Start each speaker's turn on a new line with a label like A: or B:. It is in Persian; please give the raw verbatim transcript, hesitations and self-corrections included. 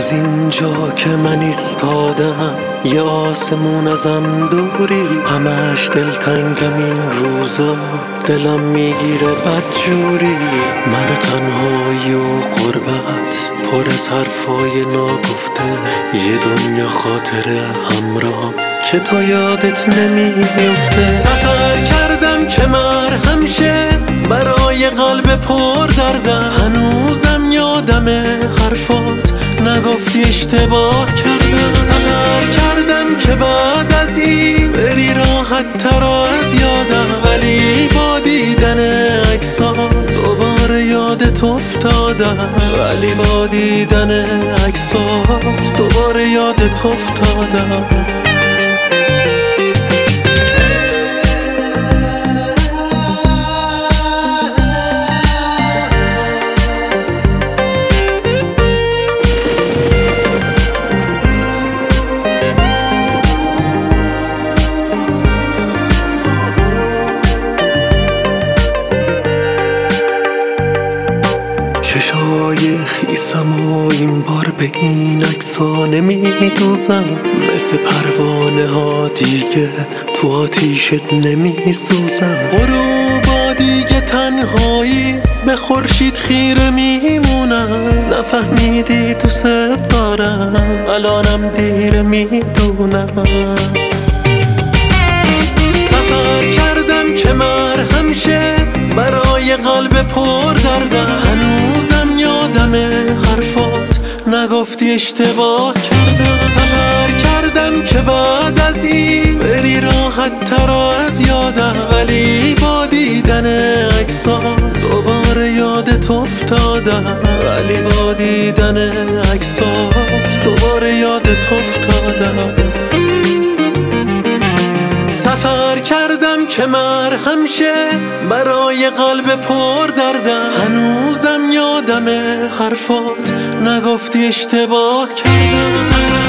A: از اینجا که من ایستادم یه آسمون ازم دوری، همش دلتنگم این روزا، دلم میگیره بدجوری. من تنهایی و غربت پر از حرفای ناگفته، یه دنیا خاطره همراه که تو یادت نمیفته. سفر کردم که مرهم شه برای قلب پر دردم، هنوزم یادمه حرفات نگفتی اشتباه کردم. سفر کردم که بعد از این بری راحت تر از یادم، ولی با دیدن عکسات دوباره یادت افتادم. ولی با دیدن عکسات دوباره یادت افتادم. چشای خیسم و این بار به این عکس‌ها نمیدوزم، مثل پروانه ها دیگه تو آتیشت نمیسوزم. غروبا دیگه تنهایی به خورشید خیره میمونم، نفهمیدی دوست دارم الانم دیره میدونم. سفر کردم که مرهم شه برای قلب پر دردم، هنوزم یادمه حرفات نگفتی اشتباه کردم. سفر کردم که بعد از این بری راحت تر از یادم، ولی با دیدن عکسات دوباره یادت افتادم. ولی با دیدن عکسات دوباره یادت افتادم. سفر کردم که مرهم شه برای قلب پر دردم، هنوزم یادمه حرفات نگفتی اشتباه کردم.